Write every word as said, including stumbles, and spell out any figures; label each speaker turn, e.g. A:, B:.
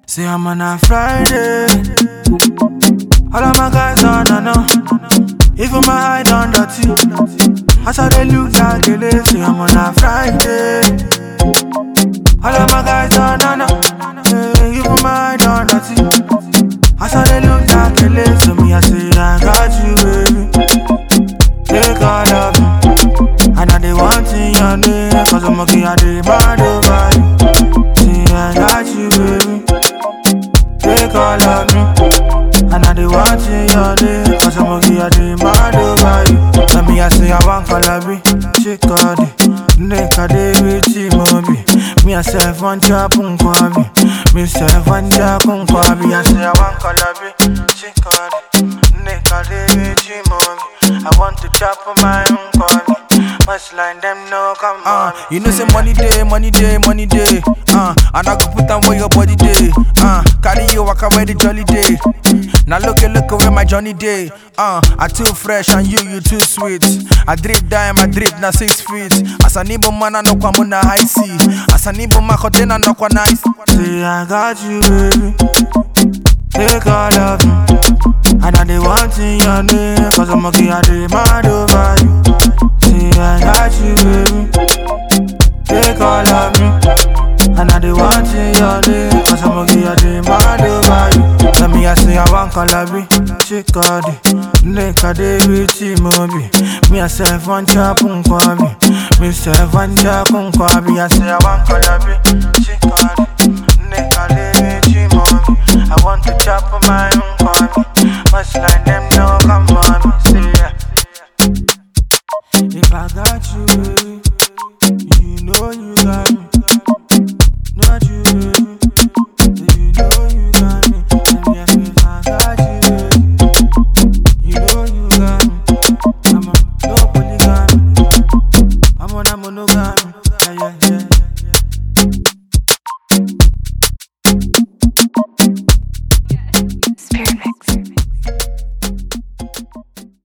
A: Say I'm on a Friday. All of my guys on and on. Even my eye done dirty. As I they look like they say I'm on a Friday. All of my guys on and on. Yeah, even my eye done dirty. As I they look like they say me I say I got you baby. Take all of me. And I they want in your name. Cause I'm okay I they mad over you. Say I got you baby. Take all of me. And I dey want in your name. Cause I'm okay, I dey mad over you. Tell me I say I want calabi. She called it. Nigga dey with you, mommy. Me I say I want ya punkwabi. Me say I want ya punkwabi. I say I want calabi. She called it. Nigga dey with you, mommy. I want to chop on my own kwabi. Much line them no come on. Uh, you know say money day, money day, money day. Uh, and I go put on where your body day. Uh, carry you walk away the jolly day. Now look at look away my Johnny day. Uh, I too fresh and you you too sweet. I drip dime, I drip na six feet. As a nibo man I know kwa na high sea. As a nibo ma kote na no kwa nice. Say I got you baby. Take all of me. And I dey want in your name. Cause I'm okay I dey mad over you. Say I got you baby. Take all of me. And I dey want in your name. Cause I'm okay I dey mad over you. Tell me I say I want calabi. She called it. Nigga dey with you mobi. Me I say I want ya punkwabi. Me say I want ya punkwabi. I say I want calabi. She called it. Nigga dey with you mobi. I want to chop on my own kwabi. Much like them no come on me. Say yeah. If I got you baby, you know you got me. Not you baby, you know you got me. And yes, if I got you baby, you know you got me. I'm on no polygamy, I'm on a monogamy. Yeah, yeah, yeah, yeah.
B: Spirit mix.